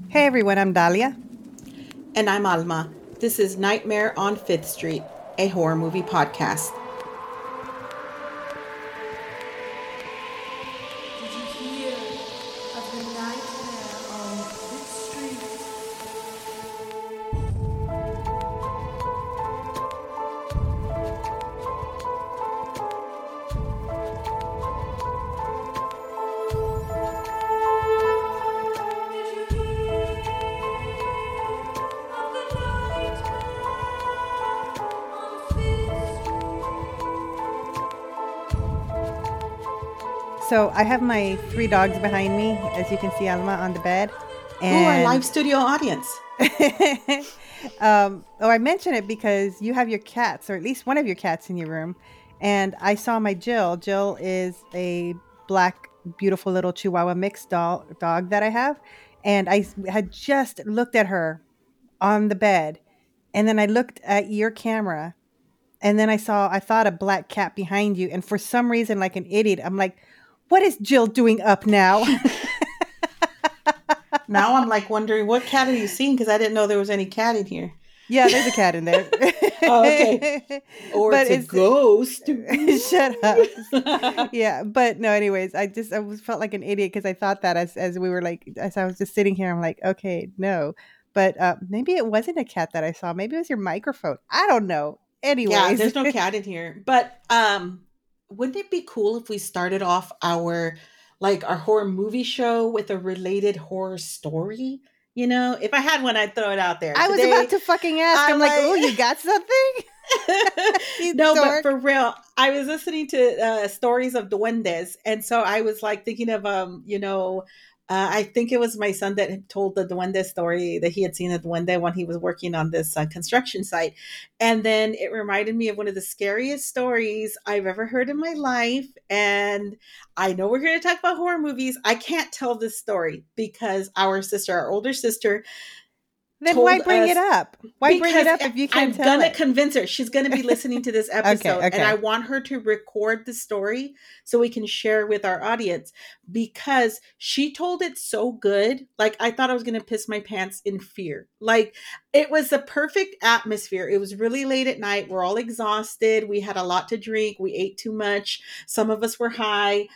Hey everyone, I'm Dahlia. And I'm Alma. This is Nightmare on Fifth Street, a horror movie podcast. Did you hear of the nightmare on Fifth Street? Did you hear of the nightmare on Fifth So I have my three dogs behind me, as you can see, Alma on the bed, Ooh, our live and studio audience. I mention it because you have your cats, or at least one of your cats, in your room, and I saw my Jill. Jill is a black, beautiful little Chihuahua mixed dog that I have, and had just looked at her on the bed, and then I looked at your camera. And then I thought a black cat behind you. And for some reason, like an idiot, I'm like, what is Jill doing up now? Now I'm like wondering what cat are you seeing because I didn't know there was any cat in here. Yeah, there's a cat in there. Oh, okay. Or But it's a it's ghost. shut up. Yeah, but no, anyways, felt like an idiot because I thought that as we were like as I was just sitting here, I'm like, okay, no. But maybe it wasn't a cat that I saw. Maybe it was your microphone. I don't know. Yeah, Anyways. there's no cat in here. But wouldn't it be cool if we started off our horror movie show with a related horror story? You know, if I had one, I'd throw it out there. I was about Today, to fucking ask. I I'm like, oh, you like got something? You no, but dork. for real, I was listening to stories of duendes, and so I was like thinking of I think it was my son that had told the duende story that he had seen a duende when he was working on this construction site, and then it reminded me of one of the scariest stories I've ever heard in my life. And I know we're here to talk about horror movies. I can't tell this story because our older sister, Then why told bring it us up? Why bring it because up if you can't I'm tell gonna it? convince her. She's gonna be listening to this Okay, episode, and I okay. want her to record the story so we can share with our audience because she told it so good. Like I thought I was gonna piss my pants in fear. Like it was the perfect atmosphere. It was really late at night. We're all exhausted. We had a lot to drink. We ate too much. Some of us were high.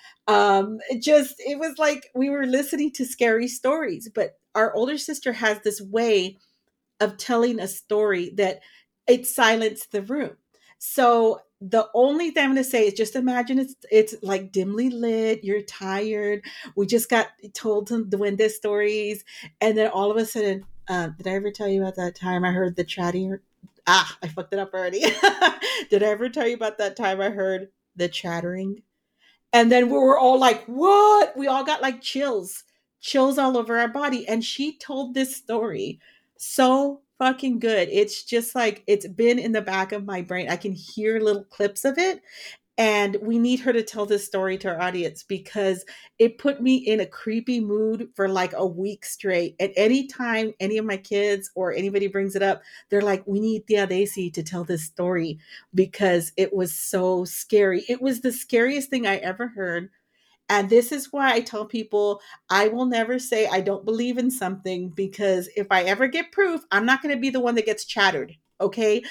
It was like we were listening to scary stories, but our older sister has this way of telling a story that it silenced the room. So the only thing I'm going to say is just imagine it's like dimly lit. You're tired. We just got told some duende stories, and then all of a sudden, did I ever tell you about that time I heard the chatting? Ah, I fucked it up already. Did I ever tell you about that time I heard the chattering? And then we were all like, what? We all got like chills all over our body. And she told this story so fucking good. It's just like, it's been in the back of my brain. I can hear little clips of it. And we need her to tell this story to our audience because it put me in a creepy mood for like a week straight. And anytime any of my kids or anybody brings it up, they're like, we need Tia Daisy to tell this story because it was so scary. It was the scariest thing I ever heard. And this is why I tell people I will never say I don't believe in something because if I ever get proof, I'm not going to be the one that gets chattered. Okay.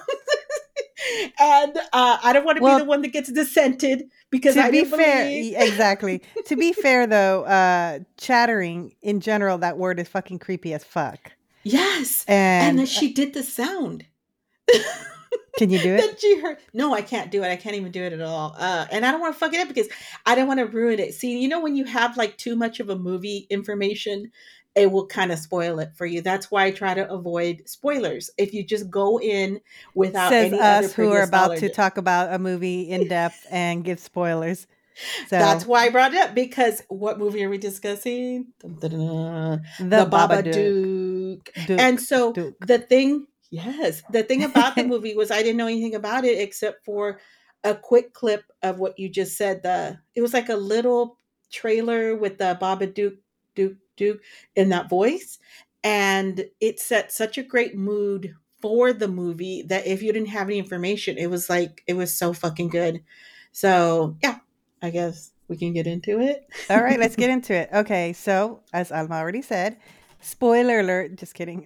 And I don't want to be the Well, one that gets dissented because to I be didn't fair, believe. exactly. To be fair, though, chattering in general, that word is fucking creepy as fuck. Yes. And then And she did the sound. can you do That it? she heard. No, I can't do it. I can't even do it at all. And I don't want to fuck it up because I don't want to ruin it. See, you know, when you have like too much of a movie information, it will kind of spoil it for you. That's why I try to avoid spoilers. If you just go in without Says any other us who are previous about to knowledge. talk about a movie in depth and give spoilers. That's So, why I brought it up because what movie are we discussing? Dun, dun, dun, dun. the The Babadook, Babadook. And Duke, so Duke. the thing about the movie was I didn't know anything about it except for a quick clip of what you just said. It was like a little trailer with the Babadook, Duke in that voice, and it set such a great mood for the movie that if you didn't have any information, it was so fucking good. So yeah, I guess we can get into it. All right, let's get into it. Okay, so as Alma already said, Spoiler alert, just kidding.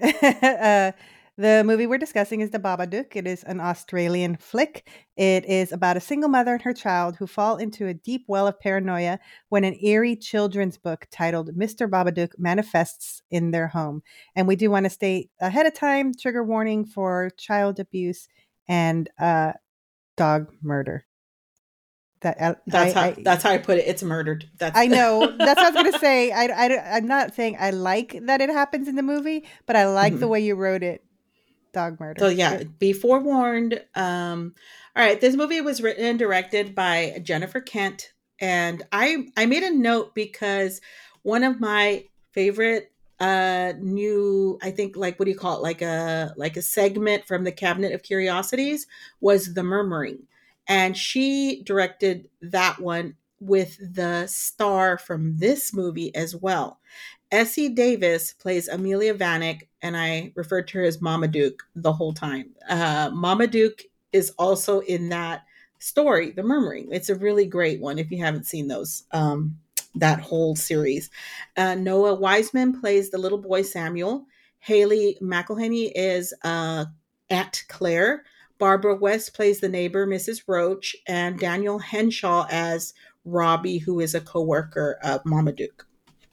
The movie we're discussing is The Babadook. It is an Australian flick. It is about a single mother and her child who fall into a deep well of paranoia when an eerie children's book titled Mr. Babadook manifests in their home. And we do want to state ahead of time trigger warning for child abuse and dog murder. That That's how I put it. It's murdered. That's I know. That's what I was going to say. I'm not saying I like that it happens in the movie, but I like the Mhm. way you wrote it. Dog murder. So yeah, be forewarned. All right, this movie was written and directed by Jennifer Kent, and I made a note because one of my favorite new, I think, like, what do you call it, like a segment from the Cabinet of Curiosities was The Murmuring, and she directed that one with the star from this movie as well. Essie Davis plays Amelia Vanek, and I referred to her as Mama Duke the whole time. Mama Duke is also in that story, The Murmuring. It's a really great one if you haven't seen those. That whole series. Noah Wiseman plays the little boy Samuel. Haley McElhenney is Aunt Claire. Barbara West plays the neighbor, Mrs. Roach, and Daniel Henshaw as Robbie, who is a coworker of Mama Duke.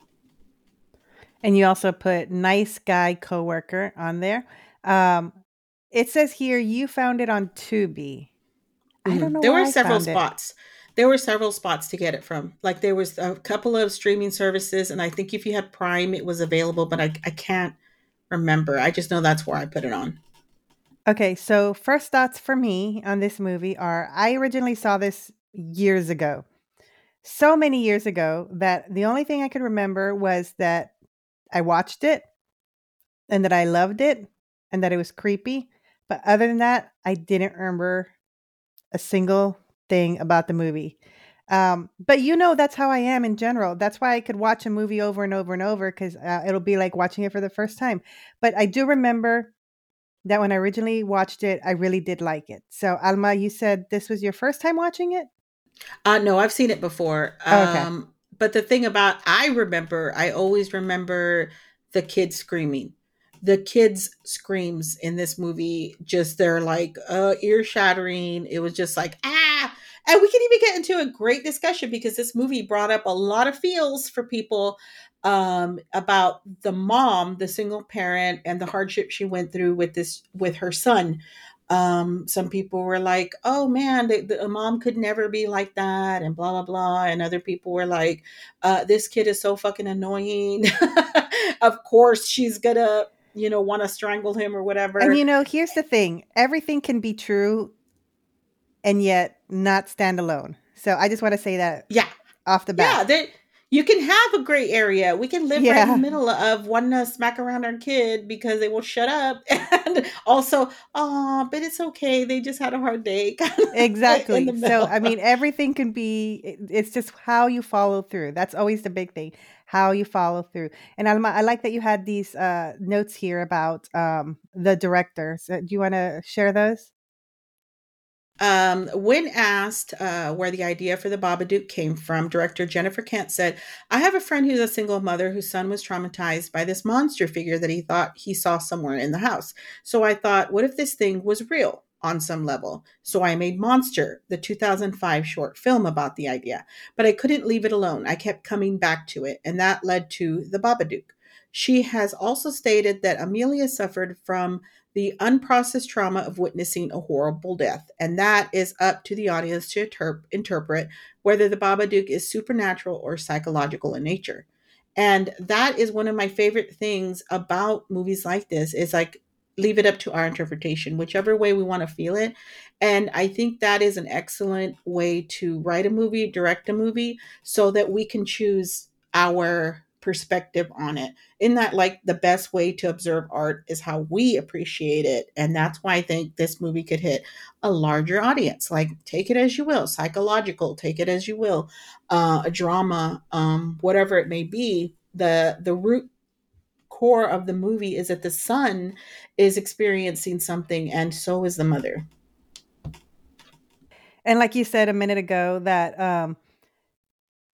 And you also put nice guy coworker on there. Um, it says here you found it on Tubi. I don't know There where were I several found it. spots. There were several spots to get it from. Like, there was a couple of streaming services, and I think if you had Prime, it was available, but I can't remember. I just know that's where I put it on. Okay, so first thoughts for me on this movie are I originally saw this years ago. So many years ago that the only thing I could remember was that I watched it and that I loved it and that it was creepy. But other than that, I didn't remember a single thing about the movie. But that's how I am in general. That's why I could watch a movie over and over and over because it'll be like watching it for the first time. But I do remember that when I originally watched it, I really did like it. So, Alma, you said this was your first time watching it? No, I've seen it before. Oh, okay. But the thing about, I always remember the kids screaming. The kids' screams in this movie, just, they're like ear shattering. It was just like, ah. And we can even get into a great discussion because this movie brought up a lot of feels for people about the mom, the single parent, and the hardship she went through with her son. Some people were like, oh man, a mom could never be like that, and blah blah blah, and other people were like, this kid is so fucking annoying. Of course she's gonna want to strangle him or And whatever. here's the thing everything can be true and yet not stand alone. So, I just want to say that Yeah, off the bat. yeah, that you can have a gray area. We can live right in the Yeah, middle of wanting to smack around our kid because they will shut up, and also, oh, but it's okay, they just had a hard day, kind of in the exactly. So, middle. I mean, everything can be, it's just how you follow through. That's always the big thing, how you follow through. And Alma, I like that you had these notes here about the director. So do you want to share those? When asked where the idea for the Babadook came from, director Jennifer Kent said, I have a friend who's a single mother whose son was traumatized by this monster figure that he thought he saw somewhere in the house. So I thought, what if this thing was real on some level? So I made Monster, the 2005 short film about the idea. But I couldn't leave it alone. I kept coming back to it, and that led to the Babadook. She has also stated that Amelia suffered from the unprocessed trauma of witnessing a horrible death, and that is up to the audience to interpret whether the Babadook is supernatural or psychological in nature. And that is one of my favorite things about movies like this is like, leave it up to our interpretation, whichever way we want to feel it. And I think that is an excellent way to write a movie, direct a movie, so that we can choose our perspective on it. In that, like, the best way to observe art is how we appreciate it, and that's why I think this movie could hit a larger audience. Like, take it as you will, psychological, take it as you will, a drama, whatever it may be. The root core of the movie is that the son is experiencing something, and so is the mother. And like you said a minute ago, that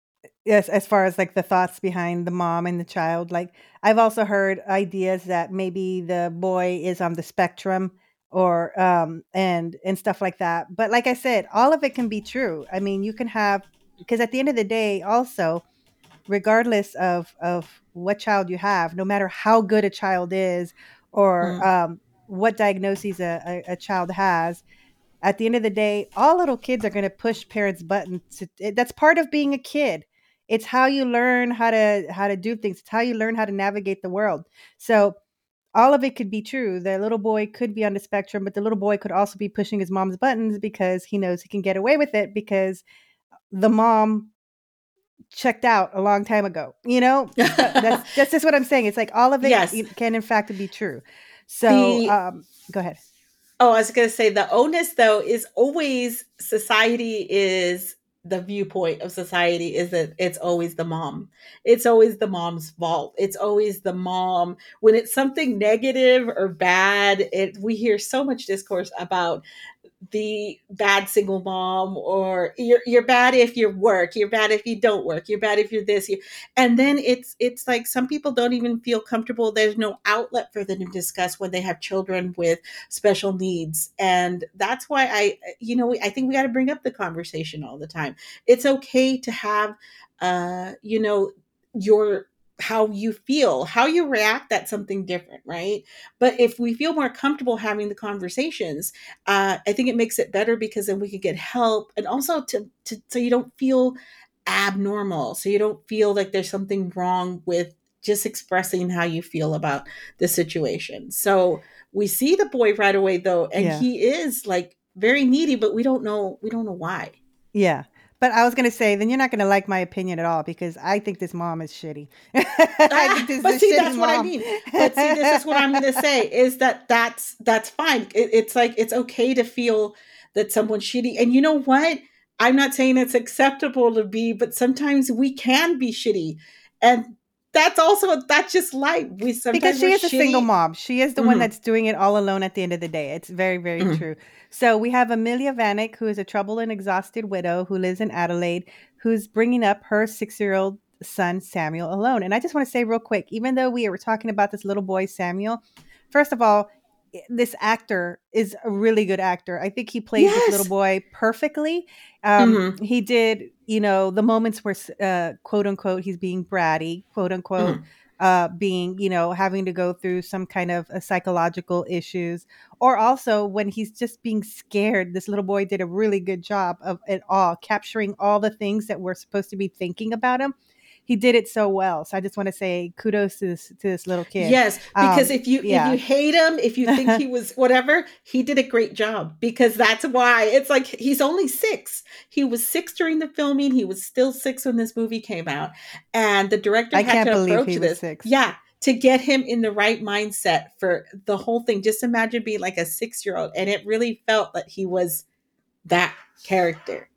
Yes, as far as like the thoughts behind the mom and the child. Like I've also heard ideas that maybe the boy is on the spectrum or and stuff like that. But like I said, all of it can be true. I mean, you can have, because at the end of the day also, regardless of what child you have, no matter how good a child is or Mm. what diagnoses a child has, at the end of the day, all little kids are going to push parents' buttons. That's part of being a kid. It's how you learn how to do things. It's how you learn how to navigate the world. So all of it could be true. The little boy could be on the spectrum, but the little boy could also be pushing his mom's buttons because he knows he can get away with it because the mom checked out a long time ago. So that's just what I'm saying. It's like all of it Yes. can in fact be true. So The go ahead. Oh, I was going to say the onus though is always society is the viewpoint of society is that it's always the mom. It's always the mom's fault. It's always the mom. When it's something negative or bad, we hear so much discourse about the bad single mom, or you're bad if you work, you're bad if you don't work, you're bad if you're this, and then it's like some people don't even feel comfortable. There's no outlet for them to discuss when they have children with special needs, and that's why I think we got to bring up the conversation all the time. It's okay to have your how you feel, how you react, that's something different, right? But if we feel more comfortable having the conversations, I think it makes it better because then we could get help, and also to so you don't feel abnormal, so you don't feel like there's something wrong with just expressing how you feel about the situation. So we see the boy right away though, and Yeah. he is like very needy, but we don't know why. Yeah. But I was going to say, then you're not going to like my opinion at all because I think this mom is shitty. I think this is But a see, shitty that's what I mom. mean. But see, this is what I'm going to say is that's fine. It's like it's okay to feel that someone's shitty, and you know what? I'm not saying it's acceptable to be, but sometimes we can be shitty, and that's just life. We Because sometimes she we're is a single shitty. mom. She is the one Hmm. that's doing it all alone at the end of the day. It's very, very Hmm. true. So we have Amelia Vanek, who is a troubled and exhausted widow who lives in Adelaide, who's bringing up her 6-year-old son, Samuel, alone. And I just want to say real quick, even though we were talking about this little boy, Samuel, first of all, this actor is a really good actor. I think he plays this little Yes. boy perfectly. Hmm. He did, the moments where, quote unquote, he's being bratty, quote unquote, Hmm. being, having to go through some kind of psychological issues, or also when he's just being scared. This little boy did a really good job of it all, capturing all the things that we're supposed to be thinking about him. He did it so well. So I just want to say kudos to this little kid. Yes, because if you Yeah. hate him, if you think he was whatever, he did a great job, because that's why it's like he's only 6. He was 6 during the filming, he was still 6 when this movie came out. And the director I had can't to believe approach he was this. 6. Yeah, to get him in the right mindset for the whole thing. Just imagine being like a 6-year-old, and it really felt that he was that character.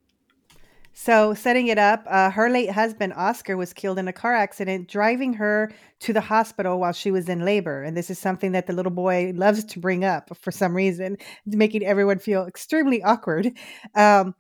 So, setting it up, her late husband, Oscar, was killed in a car accident driving her to the hospital while she was in labor. And this is something that the little boy loves to bring up for some reason, making everyone feel extremely awkward. Um,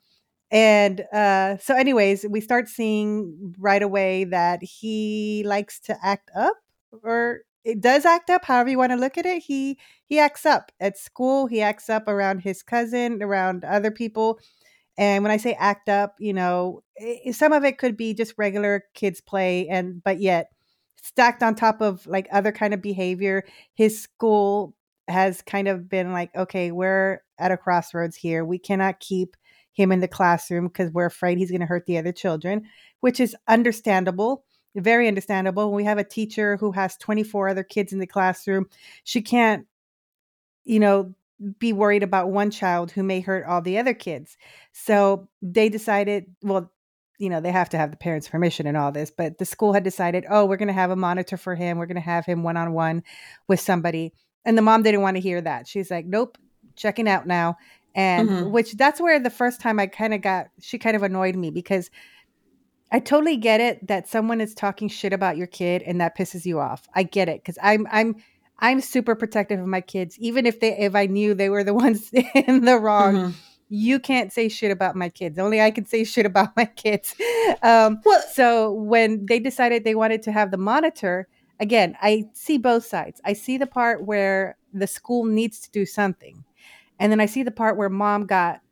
so, anyways, we start seeing right away that he likes to act up, or it does act up, however you want to look at it. He acts up at school. He acts up around his cousin, around other people. And when I say act up, some of it could be just regular kids play, but yet stacked on top of like other kind of behavior. His school has kind of been like, okay, we're at a crossroads here. We cannot keep him in the classroom because we're afraid he's going to hurt the other children, which is understandable, very understandable. When we have a teacher who has 24 other kids in the classroom, she can't, you know, be worried about one child who may hurt all the other kids. So they decided, well, they have to have the parents' permission and all this, but the school had decided, oh, we're going to have a monitor for him. We're going to have him one on one with somebody. And the mom didn't want to hear that. She's like, nope, checking out now. And Hmm. which that's where the first time she kind of annoyed me because I totally get it that someone is talking shit about your kid and that pisses you off. I get it because I'm super protective of my kids, even if I knew they were the ones in the wrong. Hmm. you can't say shit about my kids. Only I can say shit about my kids. Well, So when they decided they wanted to have the monitor, again, I see both sides. I see the part where the school needs to do something. And then I see the part where mom got,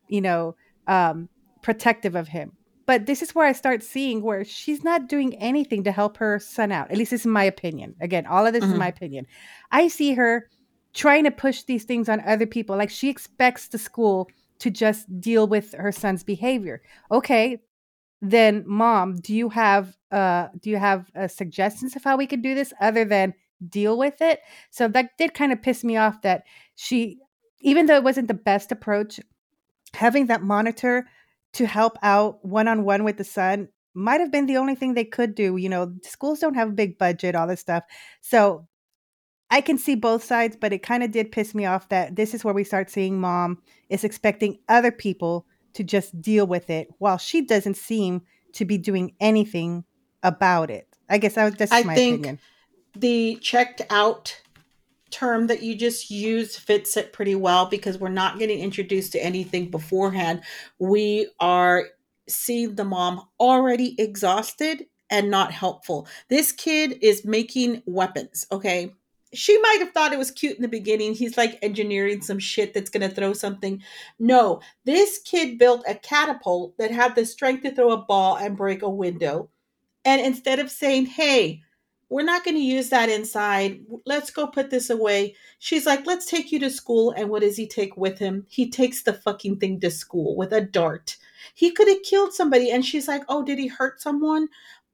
um, protective of him. But this is where I start seeing where she's not doing anything to help her son out. At least this is my opinion. Again, all of this is my mhm. opinion. I see her trying to push these things on other people. Like she expects the school to just deal with her son's behavior. Okay, then mom, do you have suggestions of how we could do this other than deal with it? So that did kind of piss me off that she, even though it wasn't the best approach, having that monitor to help out one-on-one with the son might have been the only thing they could do. Schools don't have a big budget, all this stuff. So I can see both sides, but it kind of did piss me off that this is where we start seeing mom is expecting other people to just deal with it while she doesn't seem to be doing anything about it. I guess that's I just my think opinion. the checked out term that you just used fits it pretty well because we're not getting introduced to anything beforehand. We are seeing the mom already exhausted and not helpful. This kid is making weapons, okay? She might have thought it was cute in the beginning. He's like engineering some shit that's going to throw something. No, this kid built a catapult that had the strength to throw a ball and break a window. And instead of saying, hey, we're not going to use that inside, let's go put this away, she's like, let's take you to school. And what does he take with him? He takes the fucking thing to school with a dart. He could have killed somebody. And she's like, oh, did he hurt someone?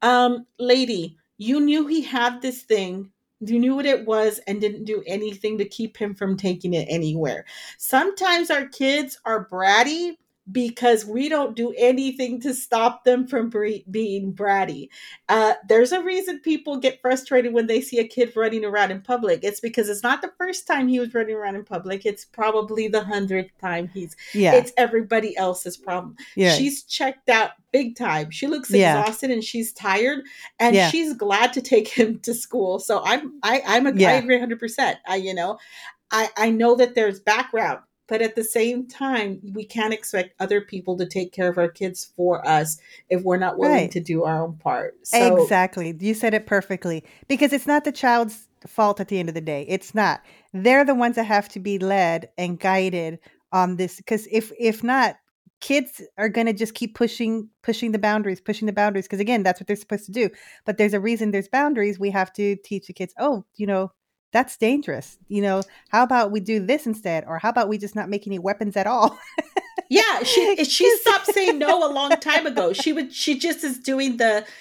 Lady, you knew he had this thing. You knew what it was and didn't do anything to keep him from taking it anywhere. Sometimes our kids are bratty because we don't do anything to stop them from being bratty. There's a reason people get frustrated when they see a kid running around in public. It's because it's not the first time he was running around in public. It's probably the 100th time Yeah. it's everybody else's problem. Yeah. She's checked out big time. She looks Yeah. exhausted and she's tired and Yeah. she's glad to take him to school. So I Yeah. agree 100%. I know that there's background, but at the same time, we can't expect other people to take care of our kids for us if we're not willing Right. to do our own part. So, Exactly. You said it perfectly. Because it's not the child's fault at the end of the day. It's not. They're the ones that have to be led and guided on this. Because if not, kids are gonna just keep pushing the boundaries, pushing the boundaries. Because again, that's what they're supposed to do. But there's a reason there's boundaries. We have to teach the kids, oh, that's dangerous. How about we do this instead? Or how about we just not make any weapons at all? yeah, she 'Cause- stopped saying no a long time ago. She just is doing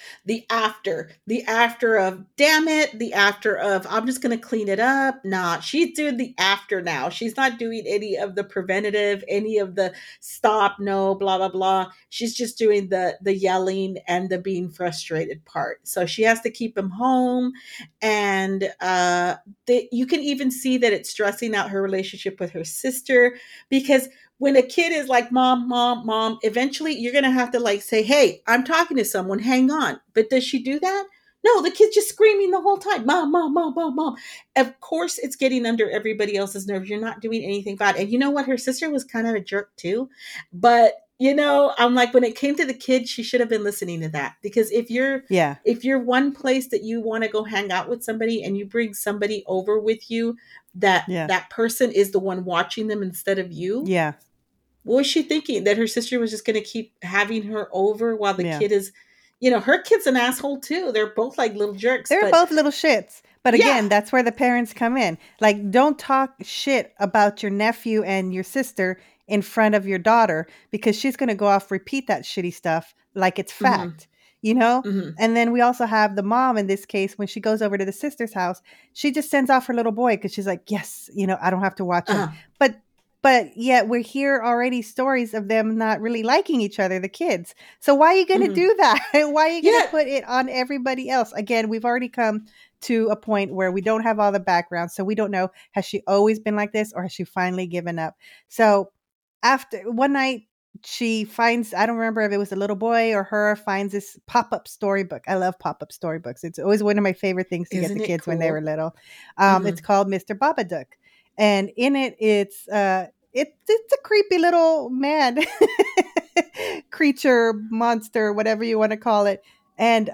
the after of damn it, the after of I'm just gonna clean it up. Nah, she's doing the after now. She's not doing any of the preventative, any of the stop, no, blah blah blah. She's just doing the yelling and the being frustrated part. So she has to keep him home, and you can even see that it's stressing out her relationship with her sister because when a kid is like, mom, mom, mom, eventually you're going to have to like say, hey, I'm talking to someone, hang on. But does she do that? No, the kid's just screaming the whole time, mom, mom, mom, mom, mom. Of course, it's getting under everybody else's nerves. You're not doing anything bad. And you know what? Her sister was kind of a jerk too. But, I'm like, when it came to the kid, she should have been listening to that. Because yeah. if you're one place that you want to go hang out with somebody and you bring somebody over with you, that Yeah. that person is the one watching them instead of you, Yeah. what was she thinking? That her sister was just going to keep having her over while the Yeah. kid is, her kid's an asshole too. They're both like little jerks, They're but both little shits. But again, yeah. that's where the parents come in. Like, don't talk shit about your nephew and your sister in front of your daughter because she's going to go off repeat that shitty stuff like it's Hmm. fact, you know? Hmm. And then we also have the mom in this case, when she goes over to the sister's house, she just sends off her little boy because she's like, yes, I don't have to watch him. Uh-huh. But yet we're here already stories of them not really liking each other, the kids. So why are you going to Hmm. do that? Why are you going to Yeah. put it on everybody else? Again, we've already come to a point where we don't have all the background. So we don't know, has she always been like this or has she finally given up? So after one night, she finds, I don't remember if it was a little boy or her, finds this pop-up storybook. I love pop-up storybooks. It's always one of my favorite things to get Isn't the it kids when they were cool? little. Hmm. It's called Mr. Babadook. And in it, it's a creepy little man creature, monster, whatever you want to call it. And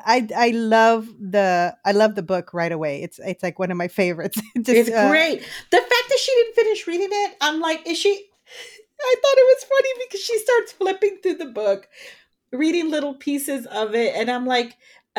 I love the book right away. It's like one of my favorites. Just It's great. The fact that she didn't finish reading it, I'm like, is she? I thought it was funny because she starts flipping through the book, reading little pieces of it, and I'm like,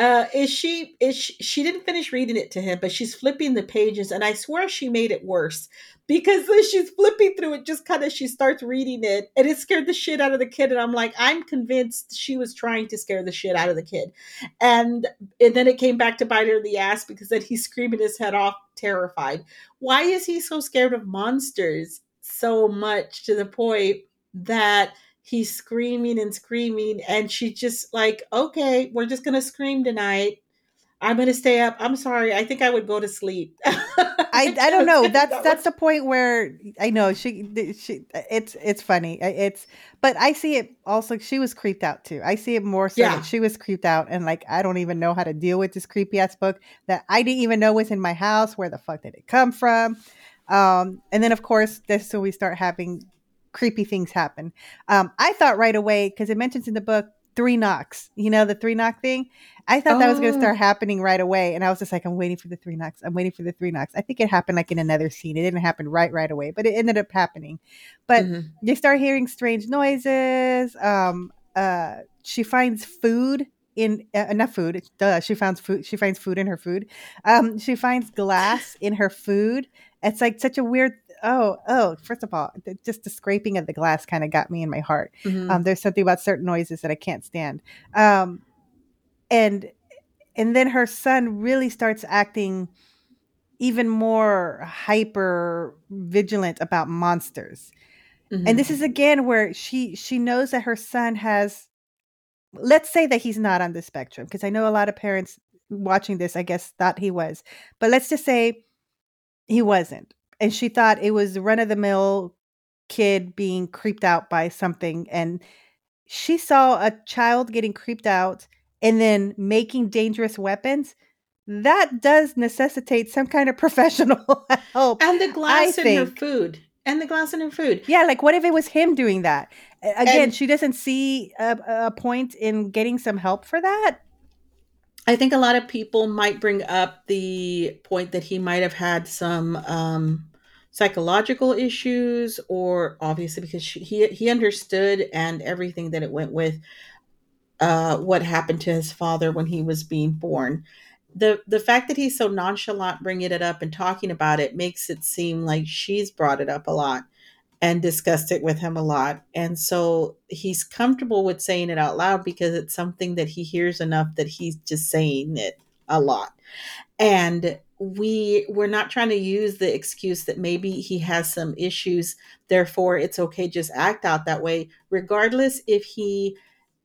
she didn't finish reading it to him, but she's flipping the pages, and I swear she made it worse because as she's flipping through it, just kind of she starts reading it, and it scared the shit out of the kid. And I'm like, I'm convinced she was trying to scare the shit out of the kid. And then it came back to bite her in the ass because then he's screaming his head off, terrified. Why is he so scared of monsters so much to the point that he's screaming and screaming, and she just like, okay, we're just gonna scream tonight. I'm gonna stay up. I'm sorry. I think I would go to sleep. I don't know. That's the point where I know she it's funny. It's but I see it also. She was creeped out too. I see it more so Yeah. that she was creeped out, and like I don't even know how to deal with this creepy ass book that I didn't even know was in my house. Where the fuck did it come from? And then of course this so we start having creepy things happen. I thought right away because it mentions in the book three knocks. You know the three knock thing. I thought that was going to Oh. start happening right away, and I was just like, I'm waiting for the three knocks. I'm waiting for the three knocks. I think it happened like in another scene. It didn't happen right away, but it ended up happening. But Mhm. you start hearing strange noises. She finds food in not food. Duh. She finds food. She finds food in her food. She finds glass in her food. It's like such a weird. Oh! First of all, just the scraping of the glass kind of got me in my heart. Mhm. There's something about certain noises that I can't stand. Um, and and then her son really starts acting even more hyper vigilant about monsters. And this Mhm. is again where she knows that her son has, let's say that he's not on the spectrum because I know a lot of parents watching this I guess thought he was. But let's just say he wasn't. And she thought it was run of the mill kid being creeped out by something, and she saw a child getting creeped out and then making dangerous weapons. That does necessitate some kind of professional help, And the I glass in her think. food. And the glass in her food. Yeah, like what if it was him doing that? Again, And she doesn't see a point in getting some help for that. I think a lot of people might bring up the point that he might have had some psychological issues, or obviously because he understood and everything that it went with what happened to his father when he was being born. The fact that he's so nonchalant bringing it up and talking about it makes it seem like she's brought it up a lot and discussed it with him a lot. And so he's comfortable with saying it out loud because it's something that he hears enough that he's just saying it a lot. And we're not trying to use the excuse that maybe he has some issues, therefore it's okay, just act out that way, regardless if he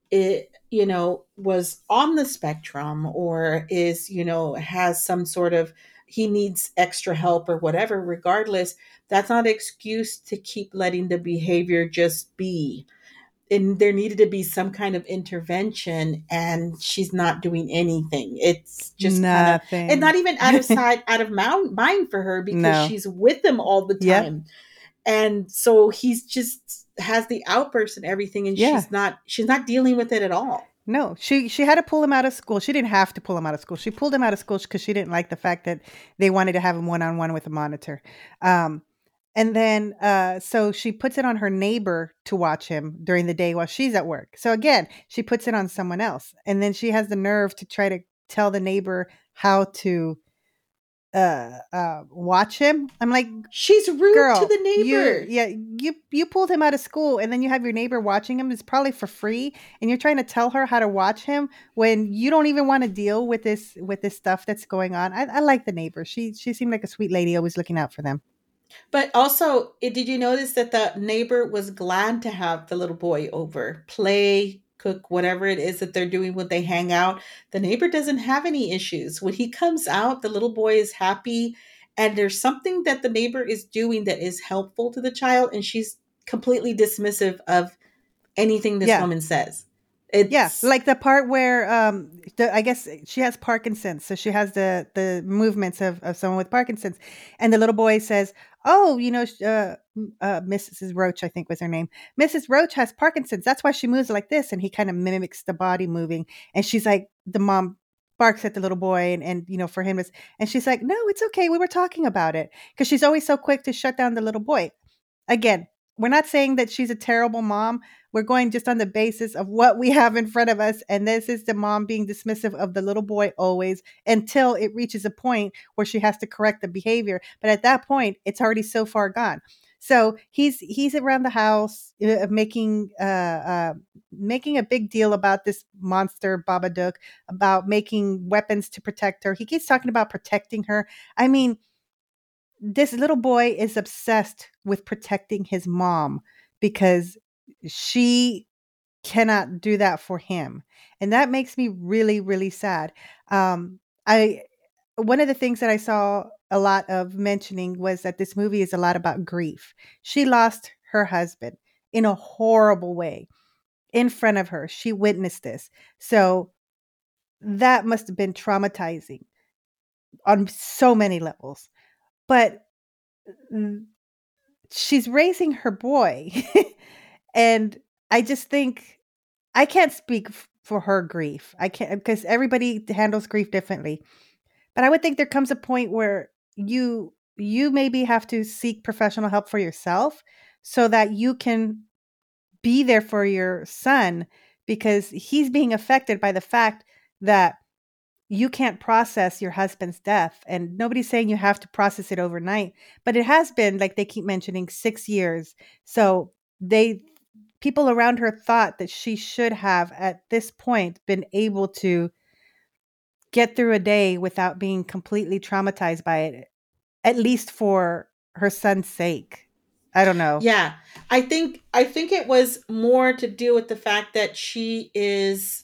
was on the spectrum or is, has some sort of, he needs extra help or whatever. Regardless, that's not an excuse to keep letting the behavior just be. And there needed to be some kind of intervention, and she's not doing anything. It's just kind of, and Nothing. not even out of sight, out of mind for her, because No. she's with him all the Yep. time. And so he's just has the outburst and everything, and Yeah. she's not dealing with it at all. No, she had to pull him out of school. She didn't have to pull him out of school. She pulled him out of school because she didn't like the fact that they wanted to have him one on one with a monitor. Um, and then so she puts it on her neighbor to watch him during the day while she's at work. So again, she puts it on someone else, and then she has the nerve to try to tell the neighbor how to watch him. I'm like, She's rude to girl, the neighbor. you pulled him out of school, and then you have your neighbor watching him. It's probably for free, and you're trying to tell her how to watch him when you don't even want to deal with this stuff that's going on. I like the neighbor. She seemed like a sweet lady, always looking out for them. But also, did you notice that the neighbor was glad to have the little boy over, play, cook, whatever it is that they're doing when they hang out? The neighbor doesn't have any issues. When he comes out, the little boy is happy, and there's something that the neighbor is doing that is helpful to the child, and she's completely dismissive of anything this Yeah, woman says. Yeah, It's like the part where I guess she has Parkinson's, so she has the movements of someone with Parkinson's, and the little boy says, "Oh, Mrs. Roach, I think was her name. Mrs. Roach has Parkinson's. That's why she moves like this." And he kind of mimics the body moving, and she's like, the mom barks at the little boy, and for him is, and she's like, "No, it's okay. We were talking about it," because she's always so quick to shut down the little boy. Again, we're not saying that she's a terrible mom. We're going just on the basis of what we have in front of us. And this is the mom being dismissive of the little boy always until it reaches a point where she has to correct the behavior. But at that point, it's already so far gone. So he's around the house making a big deal about this monster Babadook, about making weapons to protect her. He keeps talking about protecting her. I mean, this little boy is obsessed with protecting his mom because she cannot do that for him. And that makes me really, really sad. I One of the things that I saw a lot of mentioning was that this movie is a lot about grief. She lost her husband in a horrible way in front of her. She witnessed this. So that must have been traumatizing on so many levels. But she's raising her boy. And I just think I can't speak for her grief. I can't, because everybody handles grief differently. But I would think there comes a point where you maybe have to seek professional help for yourself so that you can be there for your son, because he's being affected by the fact that you can't process your husband's death. And nobody's saying you have to process it overnight, but it has been, like they keep mentioning, 6 years. So they people around her thought that she should have at this point been able to get through a day without being completely traumatized by it, at least for her son's sake. I don't know. Yeah, I think it was more to do with the fact that she is.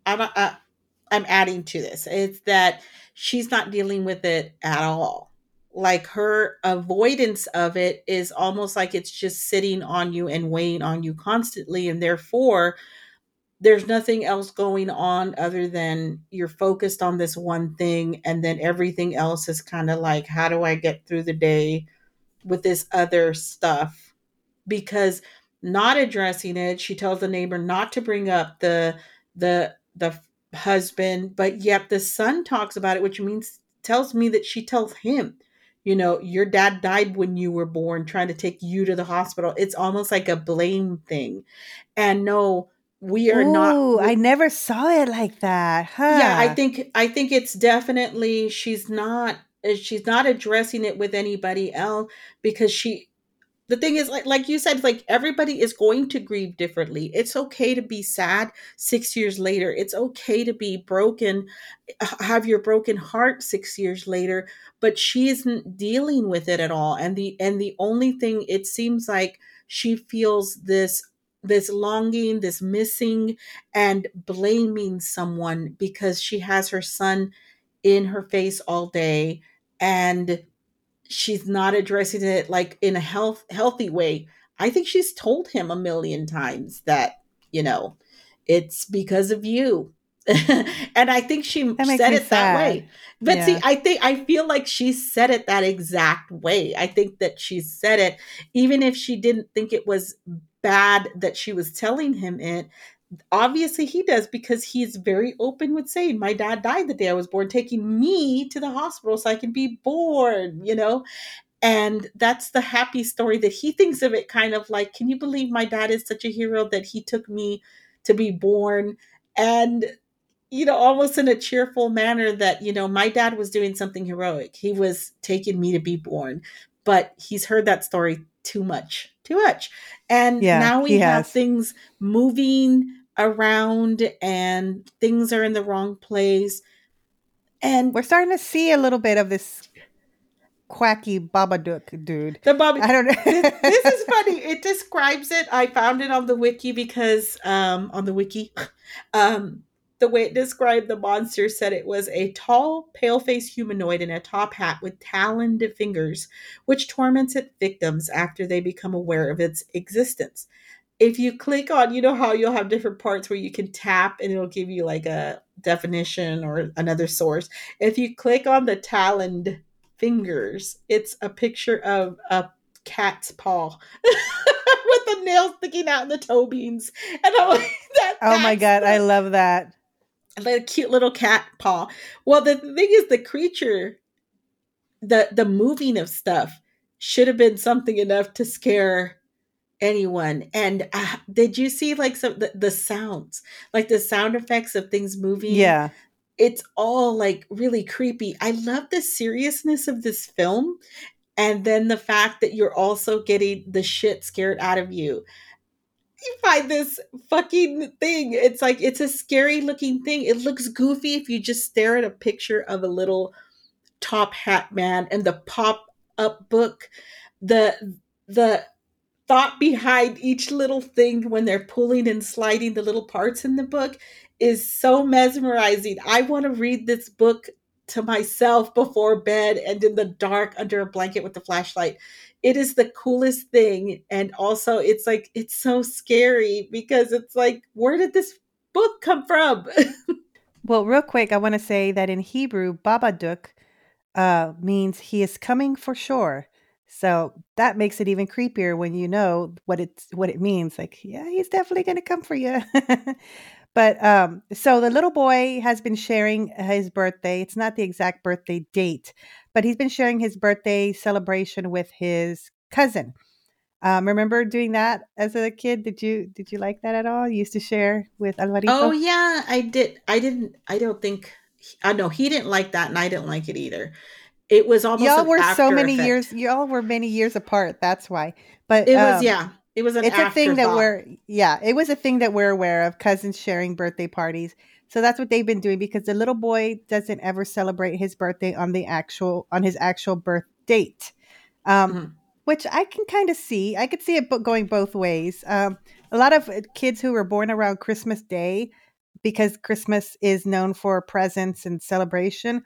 I'm adding to this. It's that she's not dealing with it at all. Like her avoidance of it is almost like it's just sitting on you and weighing on you constantly, and therefore there's nothing else going on other than you're focused on this one thing, and then everything else is kind of like, how do I get through the day with this other stuff? Because not addressing it, she tells the neighbor not to bring up the husband, but yet the son talks about it, which means tells me that she tells him, your dad died when you were born, trying to take you to the hospital. It's almost like a blame thing. And no, we are not Ooh, I never saw it like that. yeah, i Huh. think i think it's definitely she's not addressing it with anybody else, because the thing is, like you said, like everybody is going to grieve differently. It's okay to be sad 6 years later. It's okay to be broken, have your broken heart 6 years later, but she isn't dealing with it at all. And the only thing it seems like she feels this longing, this missing, and blaming someone because she has her son in her face all day, and she's not addressing it like in a healthy way. I think she's told him a million times that, you know, it's because of you. And I think she That makes said me it that sad. way. But see, Yeah. I feel like she said it that exact way. I think that she said it even if she didn't think it was bad that she was telling him it. Obviously he does, because he's very open with saying, my dad died the day I was born, taking me to the hospital so I can be born. And that's the happy story that he thinks of it, kind of like, can you believe my dad is such a hero that he took me to be born? And almost in a cheerful manner that, my dad was doing something heroic. He was taking me to be born. But he's heard that story too much, too much. And Yeah, now we he have has. things moving around and things are in the wrong place. And We're starting to see a little bit of this quacky Babadook dude. the Bobby, I don't this know. is funny. It describes it. I found it on the wiki because on the wiki, um, the way it described the monster said it was a tall, pale-faced humanoid in a top hat with taloned fingers, which torments its victims after they become aware of its existence. if you click on, you know how you'll have different parts where you can tap and it'll give you like a definition or another source. If you click on the taloned fingers, it's a picture of a cat's paw with the nails sticking out in the toe beans. And I'm like, Oh my that's god, I love that. the cute little cat paw. Well, the thing is, the creature, the moving of stuff should have been something enough to scare anyone. And did you see like some the sounds, like the sound effects of things moving? Yeah. It's all like really creepy. I love the seriousness of this film, and then the fact that you're also getting the shit scared out of you. You find this fucking thing. It's like it's a scary looking thing. It looks goofy if you just stare at a picture of a little top hat man and the pop up book. The thought behind each little thing when they're pulling and sliding the little parts in the book is so mesmerizing. I want to read this book to myself before bed and in the dark under a blanket with the flashlight. It is the coolest thing. And also, it's like, it's so scary because it's like, where did this book come from? Well, real quick, I want to say that in Hebrew, Babadook means he is coming for sure. So that makes it even creepier when you know what it means. Like, yeah, he's definitely going to come for you. But so the little boy has been sharing his birthday. It's not the exact birthday date, but he's been sharing his birthday celebration with his cousin. Remember doing that as a kid? Did you like that at all? You used to share with Oh Alvarito? yeah, I did. I didn't. I don't think. I know he didn't like that, and I didn't like it either. It was almost Y'all an were so after many effect. years. Y'all were many years apart. That's why. But It was, yeah, it was an it's a thing that afterthought. yeah, it was a thing that we're aware of, cousins sharing birthday parties. So that's what they've been doing because the little boy doesn't ever celebrate his birthday on his actual birth date. Um, Mhm. which I can kind of see. I could see it going both ways. A lot of kids who were born around Christmas Day, because Christmas is known for presents and celebration,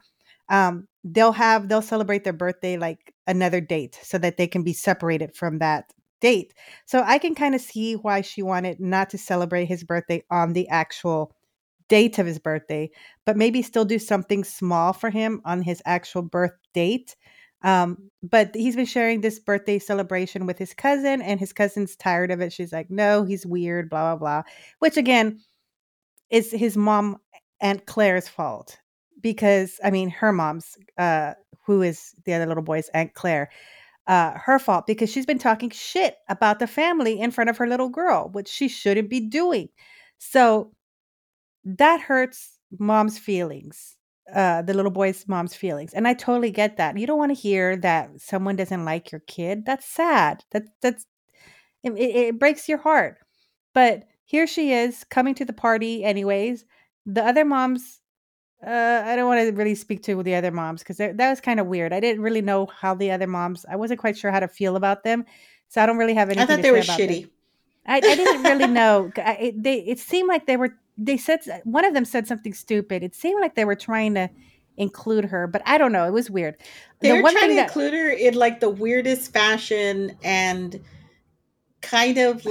they'll celebrate their birthday like another date so that they can be separated from that date. So I can kind of see why she wanted not to celebrate his birthday on the actual date of his birthday, but maybe still do something small for him on his actual birth date. But he's been sharing this birthday celebration with his cousin, and his cousin's tired of it. She's like, no, he's weird, blah, blah, blah. Which again is his mom, Aunt Claire's fault. Because I mean her mom's who is the other little boy's Aunt Claire, her fault because she's been talking shit about the family in front of her little girl, which she shouldn't be doing. So that hurts mom's feelings, the little boy's mom's feelings. And I totally get that. You don't want to hear that someone doesn't like your kid. That's sad. It breaks your heart. But here she is coming to the party anyways. The other moms, I don't want to really speak to the other moms because that was kind of weird. I didn't really know how the other moms, I wasn't quite sure how to feel about them. So I don't really have I anything thought to they were say about them. shitty. I didn't really know. It seemed like they said one of them said something stupid. It seemed like they were trying to include her, but I don't know. It was weird. They The were one trying thing to that include her in like the weirdest fashion, and kind of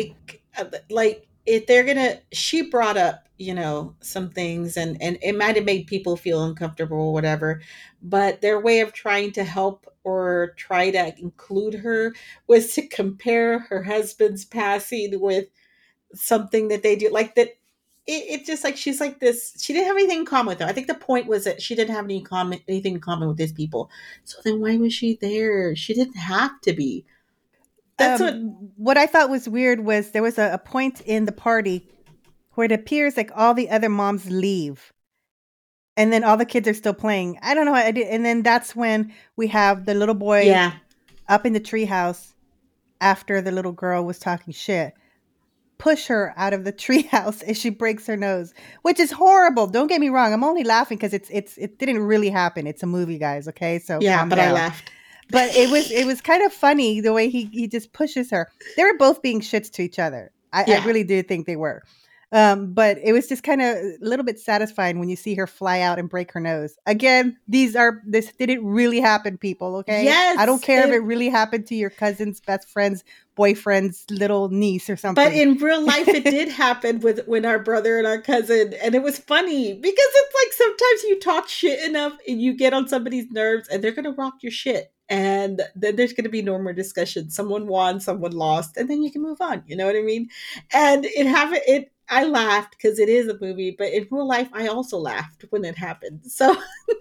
like if they're gonna, she brought up, some things, and it might have made people feel uncomfortable or whatever, but their way of trying to help or try to include her was to compare her husband's passing with something that they do, like that. It just like she's like this. She didn't have anything in common with them. I think the point was that she didn't have anything in common with these people. So then why was she there? She didn't have to be. That's what. what I thought was weird was there was a point in the party where it appears like all the other moms leave and then all the kids are still playing. I don't know. I did, and then that's when we have the little boy Yeah, up in the treehouse after the little girl was talking shit, push her out of the treehouse as she breaks her nose, which is horrible. Don't get me wrong. I'm only laughing because it didn't really happen. It's a movie, guys. Okay, so yeah, calm but I down. laughed. But it was kind of funny the way he just pushes her. They were both being shits to each other. I Yeah, really do think they were. But it was just kind of a little bit satisfying when you see her fly out and break her nose. Again, this didn't really happen, people. Okay, I don't yes, care if it really happened to your cousin's best friend's boyfriend's little niece or something. But in real life, it did happen with when our brother and our cousin, and it was funny because it's like sometimes you talk shit enough and you get on somebody's nerves, and they're gonna rock your shit, and then there's gonna be no more discussion. Someone won, someone lost, and then you can move on. You know what I mean? And it happened. It I laughed because it is a movie, but in real life, I also laughed when it happened. So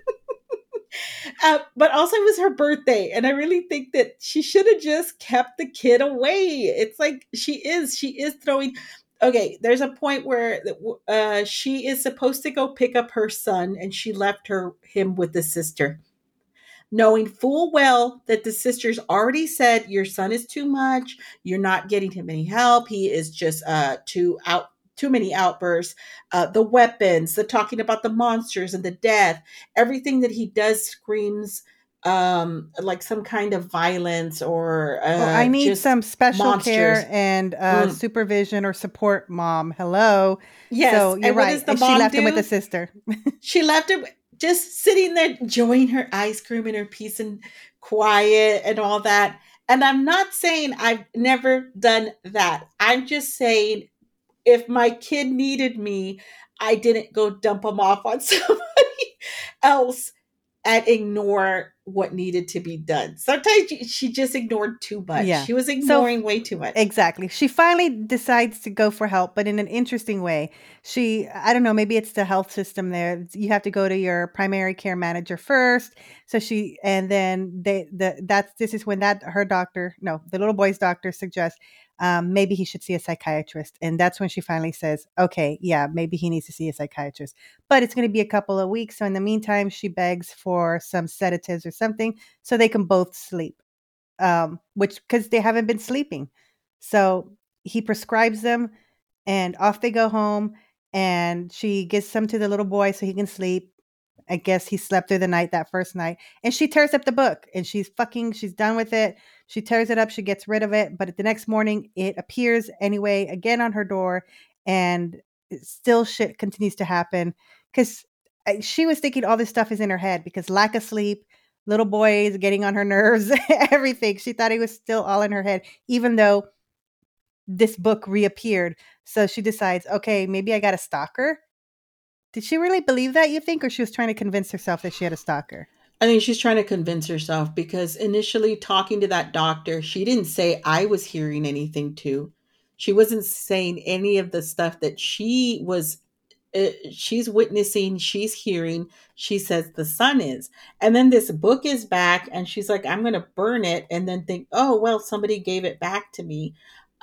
but also it was her birthday, and I really think that she should have just kept the kid away. It's like she is throwing. Okay, there's a point where she is supposed to go pick up her son, and she left him with the sister, knowing full well that the sisters already said your son is too much. You're not getting him any help. He is just too many outbursts, the weapons, the talking about the monsters and the death, everything that he does screams like some kind of violence or I need just some special monsters. care and Mm. supervision or support, mom. Hello. Yes. So you're And what right. does the And she mom left him with do? the sister. She left him just sitting there enjoying her ice cream and her peace and quiet and all that. And I'm not saying I've never done that. I'm just saying if my kid needed me, I didn't go dump him off on somebody else and ignore what needed to be done. Sometimes she just ignored too much. Yeah. She was So ignoring way too much. exactly. She finally decides to go for help, but in an interesting way. I don't know, maybe it's the health system there. You have to go to your primary care manager first. So and then this is when her doctor, no, the little boy's doctor suggests maybe he should see a psychiatrist. And that's when she finally says, okay, yeah, maybe he needs to see a psychiatrist. But it's going to be a couple of weeks. So in the meantime, she begs for some sedatives or something so they can both sleep, which because they haven't been sleeping. So he prescribes them and off they go home. And she gives some to the little boy so he can sleep. I guess he slept through the night that first night. And she tears up the book and she's done with it. She tears it up. She gets rid of it. But the next morning, it appears anyway, again on her door. And still shit continues to happen because she was thinking all this stuff is in her head because lack of sleep, little boys getting on her nerves, everything. She thought it was still all in her head, even though this book reappeared. So she decides, okay, maybe I got a stalker. Did she really believe that, you think, or she was trying to convince herself that she had a stalker? I think she's trying to convince herself because initially talking to that doctor, she didn't say I was hearing anything too. She wasn't saying any of the stuff that she's witnessing, she's hearing. She says the son is. And then this book is back and she's like, I'm going to burn it and then think, oh, well, somebody gave it back to me.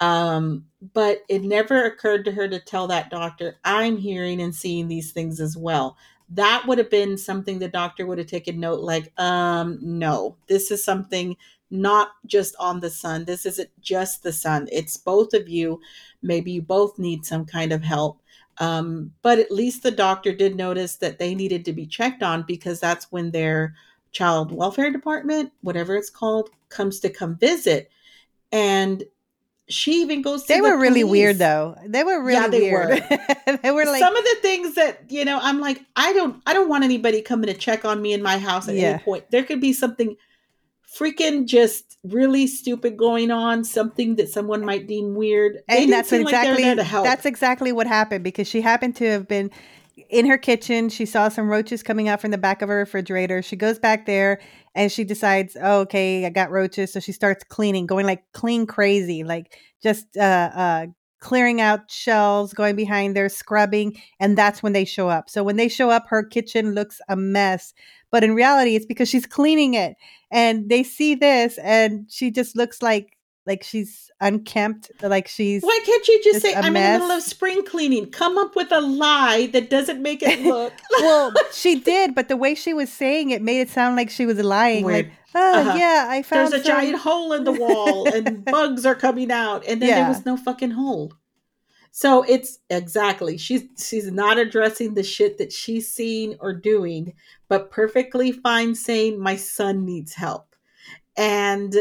But it never occurred to her to tell that doctor, I'm hearing and seeing these things as well. That would have been something the doctor would have taken note like, no, this is something not just on the son. This isn't just the son. It's both of you. Maybe you both need some kind of help. But at least the doctor did notice that they needed to be checked on because that's when their child welfare department, whatever it's called, comes to come visit. And she even goes to They the were really weird, police. though. They were really Yeah, they weird. were. They were like, Some of the things that, I'm like, I don't want anybody coming to check on me in my house at yeah. any point. There could be something freaking just really stupid going on, something that someone might deem weird. They And didn't that's seem like they were exactly there to help. that's exactly what happened because she happened to have been in her kitchen. She saw some roaches coming out from the back of her refrigerator. She goes back there and she decides, oh, okay, I got roaches. So she starts cleaning, going like clean crazy, like just clearing out shelves, going behind there, scrubbing. And that's when they show up. So when they show up, her kitchen looks a mess. But in reality, it's because she's cleaning it. And they see this and she just looks like she's unkempt, like she's Why can't you just just say, a I'm in the middle of mess. spring cleaning? Come up with a lie that doesn't make it look Well, she did, but the way she was saying it made it sound like she was lying. weird. Like, oh, Uh-huh. yeah, I found There's a some. giant hole in the wall and bugs are coming out. And then there Yeah. was no fucking hole. So it's exactly, she's not addressing the shit that she's seeing or doing, but perfectly fine saying my son needs help. And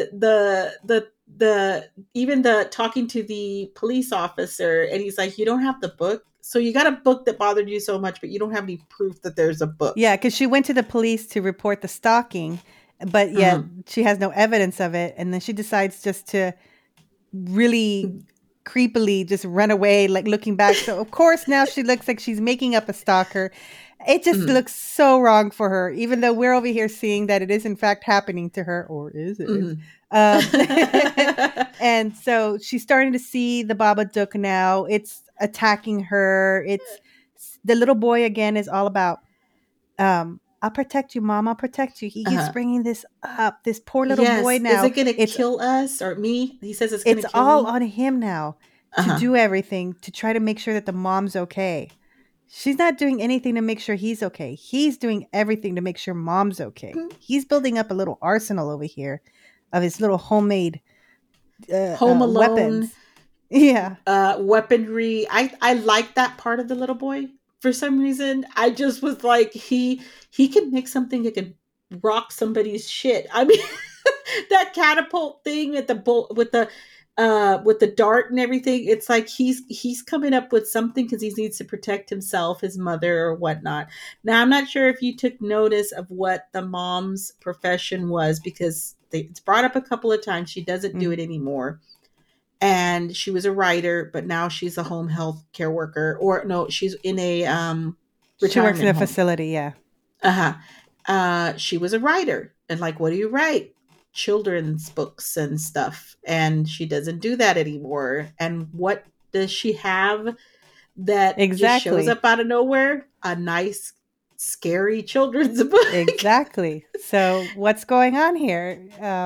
the even the talking to the police officer, and he's like, you don't have the book, so you got a book that bothered you so much, but you don't have any proof that there's a book. Yeah, because she went to the police to report the stalking, but yet she has no evidence of it. And then she decides just to really creepily just run away, like looking back. So of course now she looks like she's making up a stalker. It just Mhm. looks so wrong for her, even though we're over here seeing that it is in fact happening to her, or is it? Mhm. Um, and so she's starting to see the Babadook now. It's attacking her. It's the little boy again is all about, I'll protect you, mom. I'll protect you. He keeps Uh-huh. bringing this up. This poor little boy Yes. Is now. it gonna It's kill us or me? He says it's gonna it's kill all me. on him now to Uh-huh. do everything to try to make sure that the mom's okay. She's not doing anything to make sure he's okay. He's doing everything to make sure mom's okay. He's building up a little arsenal over here of his little homemade Home Alone weapons. Yeah. weaponry. I like that part of the little boy for some reason. I just was like he can make something that can rock somebody's shit. I mean that catapult thing with the bolt with the dart and everything. It's like he's coming up with something because he needs to protect himself, his mother, or whatnot. Now I'm not sure if you took notice of what the mom's profession was because it's brought up a couple of times. She doesn't do Mm. it anymore, and she was a writer, but now she's a home health care worker, or no, she's in a She works in retirement a home. facility. Yeah. Uh-huh. She was a writer, and like, what do you write? Children's books and stuff, and she doesn't do that anymore. And what does she have that just shows Exactly. up out of nowhere? A nice scary children's book. Exactly. So what's going on here?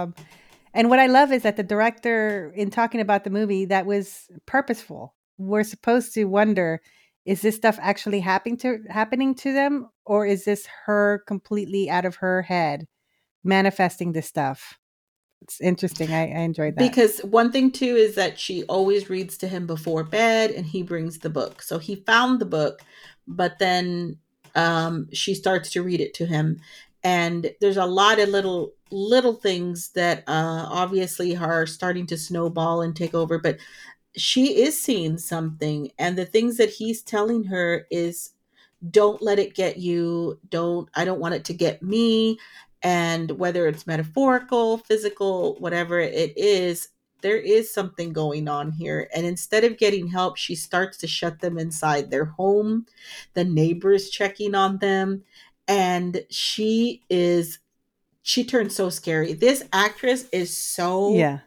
And what I love is that the director, in talking about the movie, that was purposeful. We're supposed to wonder, is this stuff actually happening to them, or is this her completely out of her head manifesting this stuff? It's interesting. I enjoyed that. Because one thing too is that she always reads to him before bed and he brings the book. So he found the book, but then she starts to read it to him. And there's a lot of little things that obviously are starting to snowball and take over, but she is seeing something, and the things that he's telling her is, don't let it get you, I don't want it to get me. And whether it's metaphorical, physical, whatever it is, there is something going on here. And instead of getting help, she starts to shut them inside their home. The neighbors checking on them, and she turns so scary. This actress is so Yeah.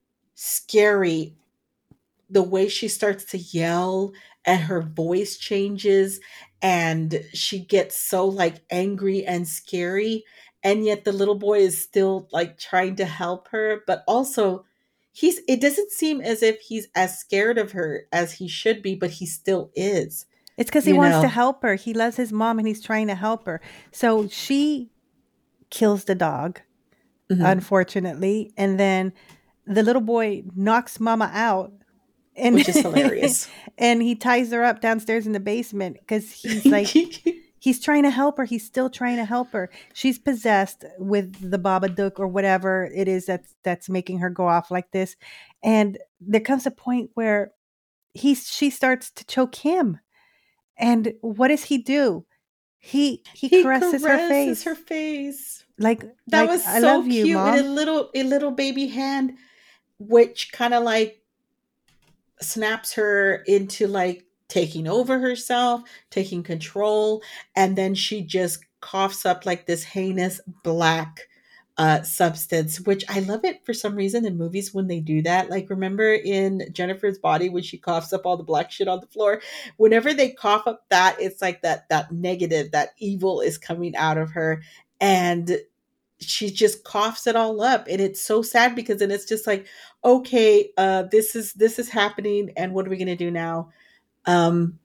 scary. The way she starts to yell and her voice changes, and she gets so like angry and scary, and yet the little boy is still like trying to help her, but also it doesn't seem as if he's as scared of her as he should be, but he still is, It's because he you wants to know. help her. He loves his mom and he's trying to help her. So she kills the dog, Mhm. unfortunately. And then the little boy knocks mama out, and Which is hilarious. and he ties her up downstairs in the basement because he's like, he's trying to help her. He's still trying to help her. She's possessed with the Babadook or whatever it is that's making her go off like this. And there comes a point where she starts to choke him. And what does he do? He He caresses her caresses her face face. like That was I so love you, cute, with mom. a little baby hand, which kind of like snaps her into like taking over herself, taking control, and then she just coughs up like this heinous black substance, which I love it for some reason in movies when they do that. Like, remember in Jennifer's Body when she coughs up all the black shit on the floor? Whenever they cough up that, it's like that negative, that evil is coming out of her. And she just coughs it all up, and it's so sad because then it's just like, okay, this is happening, and what are we going to do now? um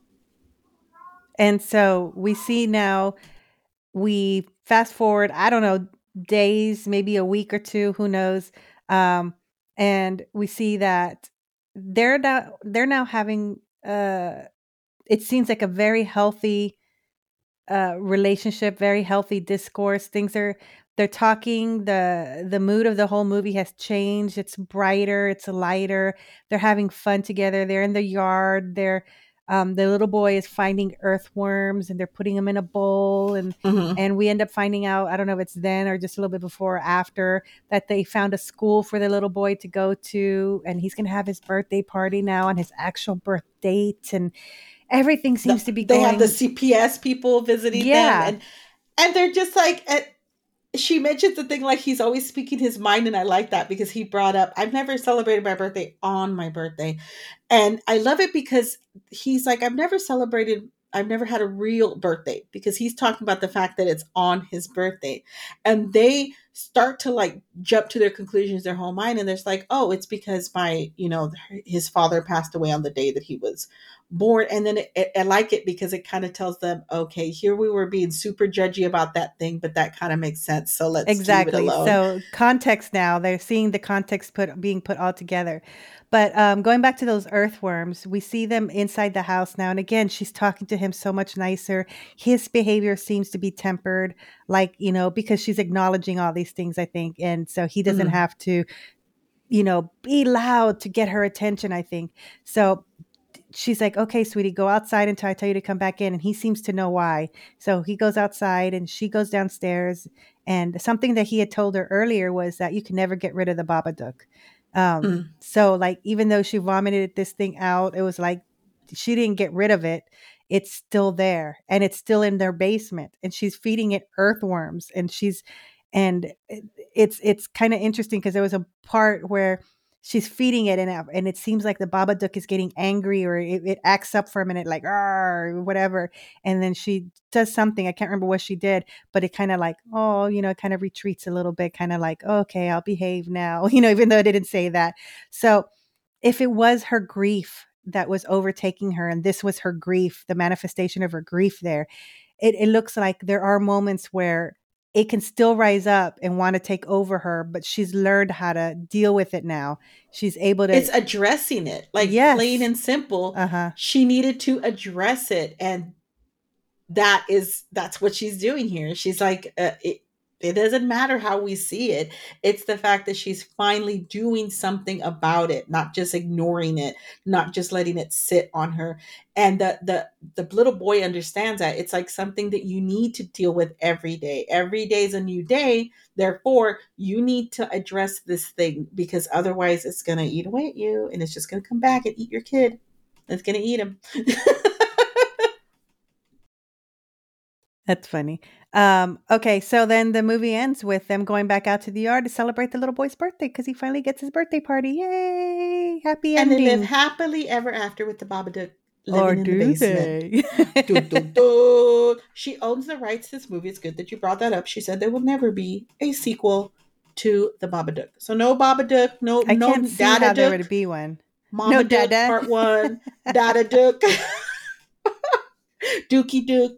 And so we see now, we fast forward, I don't know, days, maybe a week or two, who knows. Um, and we see that they're now having, it seems like a very healthy relationship, very healthy discourse. They're talking, the mood of the whole movie has changed. It's brighter, it's lighter. They're having fun together. They're in the yard. They're The little boy is finding earthworms and they're putting them in a bowl, Hmm. and we end up finding out, I don't know if it's then or just a little bit before or after, that they found a school for the little boy to go to, and he's going to have his birthday party now on his actual birth date, and everything seems to be They have the going. CPS people visiting them, Yeah, and they're just like, she mentions the thing like he's always speaking his mind, and I like that because he brought up, I've never celebrated my birthday on my birthday. And I love it because he's like, I've never had a real birthday, because he's talking about the fact that it's on his birthday. And they start to like jump to their conclusions, their whole mind. And there's like, oh, it's because his father passed away on the day that he was born. And then I like it because it kind of tells them, okay, here we were being super judgy about that thing, but that kind of makes sense. So let's leave it exactly. alone. So context now, they're seeing the context being put all together. But going back to those earthworms, we see them inside the house now. And again, she's talking to him so much nicer. His behavior seems to be tempered, like, because she's acknowledging all these things, I think. And so he doesn't Mhm. have to, be loud to get her attention, I think. So she's like, okay, sweetie, go outside until I tell you to come back in. And he seems to know why. So he goes outside and she goes downstairs. And something that he had told her earlier was that you can never get rid of the Babadook. Mm. So, like, even though she vomited this thing out, it was like she didn't get rid of it. It's still there and it's still in their basement. And she's feeding it earthworms. And it's kind of interesting because there was a part where she's feeding it, and it seems like the Babadook is getting angry, or it acts up for a minute, like or whatever, and then she does something. I can't remember what she did, but it kind of like, oh, it kind of retreats a little bit, kind of like, okay, I'll behave now, even though it didn't say that. So if it was her grief that was overtaking her, and this was her grief, the manifestation of her grief there, it looks like there are moments where it can still rise up and want to take over her, but she's learned how to deal with it now. She's able to. It's addressing it, like plain Yes. and simple. Uh-huh. She needed to address it, and that's what she's doing here. She's like, it doesn't matter how we see it. It's the fact that she's finally doing something about it, not just ignoring it, not just letting it sit on her. And the little boy understands that it's like something that you need to deal with every day. Every day is a new day. Therefore, you need to address this thing, because otherwise it's going to eat away at you, and it's just going to come back and eat your kid. It's going to eat him. That's funny. Okay, so then the movie ends with them going back out to the yard to celebrate the little boy's birthday because he finally gets his birthday party. Yay! Happy And they live ending. happily ever after with the Babadook Or living in the do basement. they? Dun, dun, dun. She owns the rights to this movie. It's good that you brought that up. She said there will never be a sequel to the Babadook. So no Babadook, I no can't see Dada how there would Dook, be one. No, Mama Dook Dada. Part 1, Dada Dook, Dookie Dook.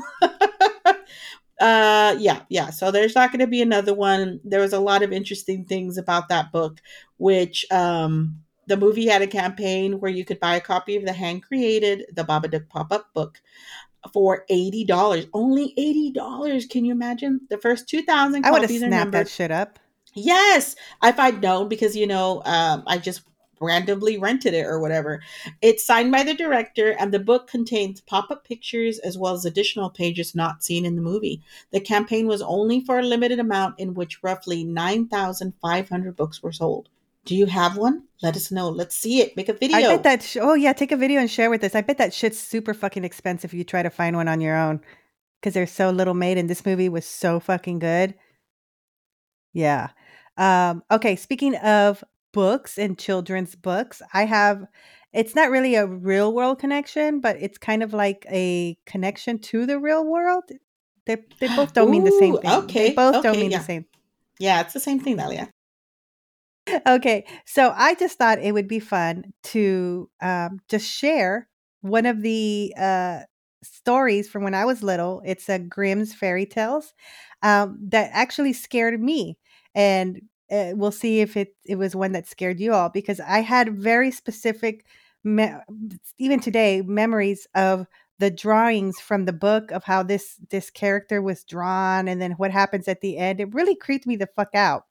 Yeah. So there's not going to be another one. There was a lot of interesting things about that book, which the movie had a campaign where you could buy a copy of the hand created the Babadook pop-up book for $80. Only $80. Can you imagine? The first 2,000 I would have copies are snapped that numbered. shit up. Yes, if I'd known, because I just randomly rented it or whatever. It's signed by the director, and the book contains pop-up pictures as well as additional pages not seen in the movie. The campaign was only for a limited amount, in which roughly 9,500 books were sold. Do you have one? Let us know. Let's see it. Make a I bet video. that. Oh yeah, take a video and share with us. I bet that shit's super fucking expensive if you try to find one on your own because they're so little made, and this movie was so fucking good. Yeah. Okay, speaking of books and children's books, I have, it's not really a real world connection, but it's kind of like a connection to the real world. They both don't mean the same Ooh, thing. They both don't okay, mean the yeah. same. Yeah, it's the same thing, Dalia. Okay, so I just thought it would be fun to just share one of the stories from when I was little. It's a Grimm's fairy tales that actually scared me, and we'll see if it was one that scared you all, because I had very specific, me- even today, memories of the drawings from the book of how this character was drawn, and then what happens at the end. It really creeped me the fuck out.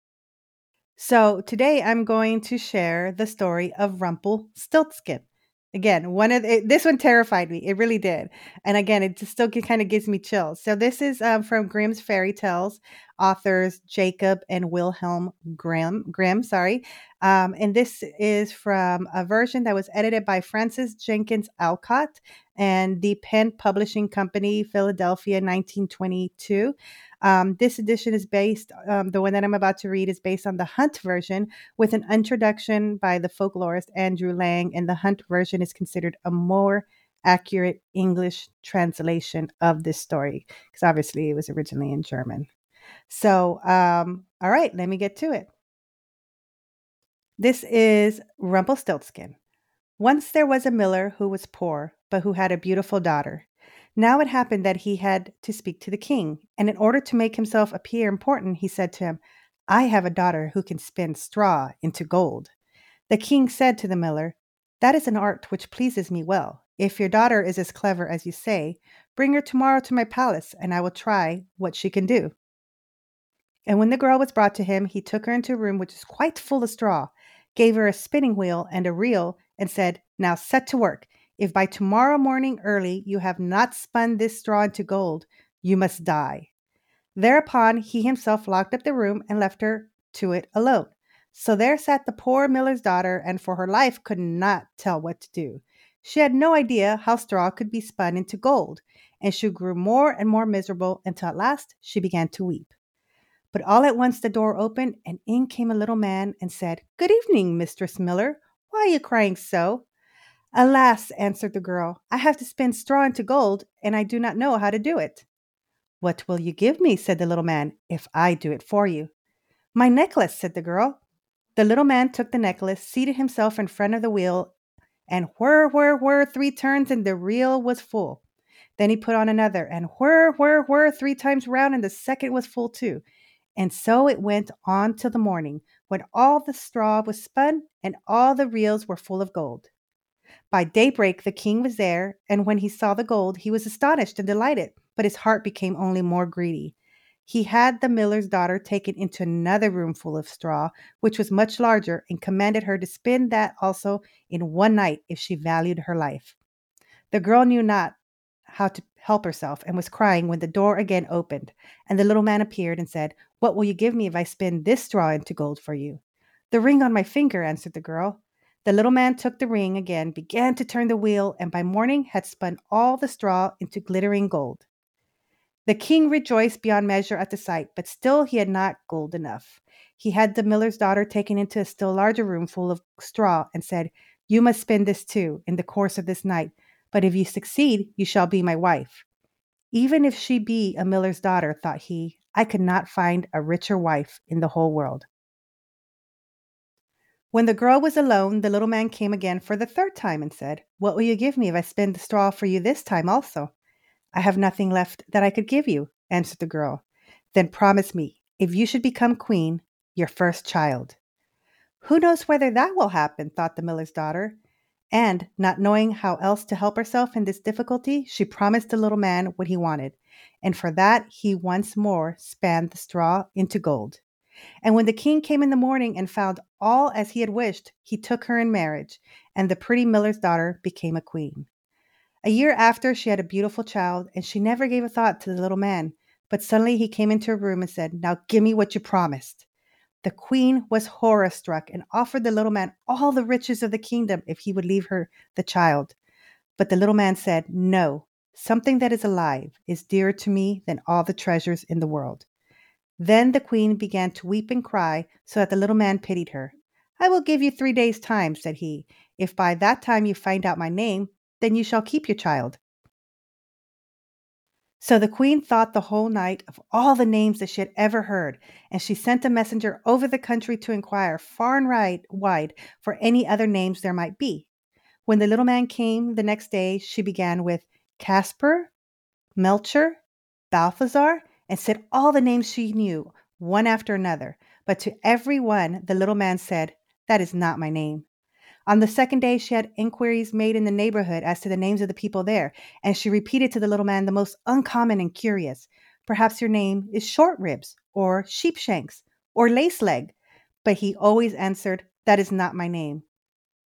So today I'm going to share the story of Rumpelstiltskin. Again, this one terrified me. It really did. And again, it just still kind of gives me chills. So this is from Grimm's Fairy Tales, authors Jacob and Wilhelm Grimm, sorry. And this is from a version that was edited by Francis Jenkins Alcott and the Penn Publishing Company, Philadelphia, 1922. This edition is based, the one that I'm about to read is based on the Hunt version with an introduction by the folklorist Andrew Lang, and the Hunt version is considered a more accurate English translation of this story because obviously it was originally in German. So, all right, let me get to it. This is Rumpelstiltskin. Once there was a miller who was poor, but who had a beautiful daughter. Now it happened that he had to speak to the king, and in order to make himself appear important, he said to him, I have a daughter who can spin straw into gold. The king said to the miller, That is an art which pleases me well. If your daughter is as clever as you say, bring her tomorrow to my palace, and I will try what she can do. And when the girl was brought to him, he took her into a room which was quite full of straw, gave her a spinning wheel and a reel, and said, Now set to work. If by tomorrow morning early you have not spun this straw into gold, you must die. Thereupon he himself locked up the room and left her to it alone. So there sat the poor miller's daughter, and for her life could not tell what to do. She had no idea how straw could be spun into gold, and she grew more and more miserable until at last she began to weep. But all at once the door opened, and in came a little man and said, Good evening, Mistress Miller. Why are you crying so? Alas, answered the girl, I have to spin straw into gold, and I do not know how to do it. What will you give me, said the little man, if I do it for you? My necklace, said the girl. The little man took the necklace, seated himself in front of the wheel, and whir, whir, whir, 3 turns, and the reel was full. Then he put on another, and whir, whir, whir, 3 times round, and the second was full too. And so it went on till the morning, when all the straw was spun, and all the reels were full of gold. By daybreak the king was there, and when he saw the gold, he was astonished and delighted, but his heart became only more greedy. He had the miller's daughter taken into another room full of straw, which was much larger, and commanded her to spin that also in one night if she valued her life. The girl knew not how to help herself and was crying when the door again opened, and the little man appeared and said, What will you give me if I spin this straw into gold for you? The ring on my finger, answered the girl. The little man took the ring again, began to turn the wheel, and by morning had spun all the straw into glittering gold. The king rejoiced beyond measure at the sight, but still he had not gold enough. He had the miller's daughter taken into a still larger room full of straw, and said, You must spin this too in the course of this night, but if you succeed, you shall be my wife. Even if she be a miller's daughter, thought he, I could not find a richer wife in the whole world. When the girl was alone, the little man came again for the 3rd time and said, What will you give me if I spin the straw for you this time also? I have nothing left that I could give you, answered the girl. Then promise me, if you should become queen, your first child. Who knows whether that will happen, thought the miller's daughter. And, not knowing how else to help herself in this difficulty, she promised the little man what he wanted, and for that he once more span the straw into gold. And when the king came in the morning and found all as he had wished, he took her in marriage, and the pretty miller's daughter became a queen. A year after, she had a beautiful child, and she never gave a thought to the little man. But suddenly he came into her room and said, Now give me what you promised. The queen was horror-struck and offered the little man all the riches of the kingdom if he would leave her the child. But the little man said, No, something that is alive is dearer to me than all the treasures in the world. Then the queen began to weep and cry, so that the little man pitied her. I will give you 3 days' time, said he. If by that time you find out my name, then you shall keep your child. So the queen thought the whole night of all the names that she had ever heard, and she sent a messenger over the country to inquire far and wide for any other names there might be. When the little man came the next day, she began with Caspar, Melcher, Balthazar, and said all the names she knew, one after another. But to every one the little man said, That is not my name. On the 2nd day, she had inquiries made in the neighborhood as to the names of the people there, and she repeated to the little man the most uncommon and curious. Perhaps your name is Short Ribs, or Sheepshanks, or Lace Leg. But he always answered, That is not my name.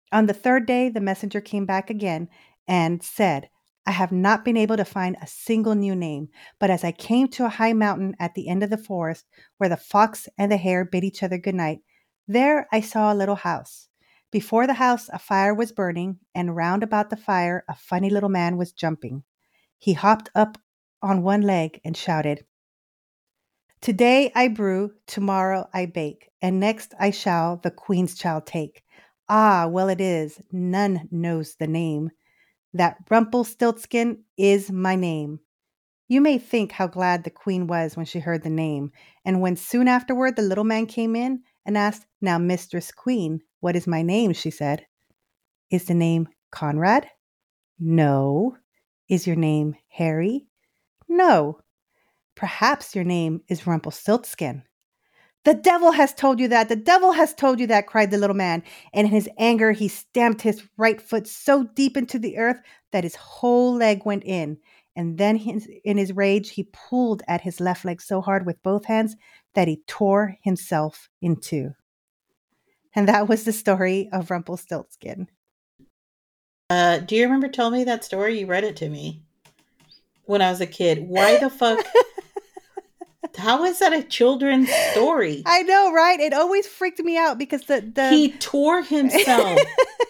On the third day, the messenger came back again and said, I have not been able to find a single new name, but as I came to a high mountain at the end of the forest where the fox and the hare bid each other good night, there I saw a little house. Before the house, a fire was burning, and round about the fire, a funny little man was jumping. He hopped up on one leg and shouted, Today I brew, tomorrow I bake, and next I shall the queen's child take. Ah, well it is, none knows the name. That Rumpelstiltskin is my name. You may think how glad the queen was when she heard the name, and when soon afterward the little man came in and asked, Now, Mistress Queen, what is my name? She said. Is the name Conrad? No. Is your name Harry? No. Perhaps your name is Rumpelstiltskin. The devil has told you that! The devil has told you that! Cried the little man, and in his anger he stamped his right foot so deep into the earth that his whole leg went in. And then in his rage he pulled at his left leg so hard with both hands that he tore himself in two. And that was the story of Rumpelstiltskin. Do you remember telling me that story? You read it to me when I was a kid. Why the fuck? How is that a children's story? I know, right? It always freaked me out because he tore himself.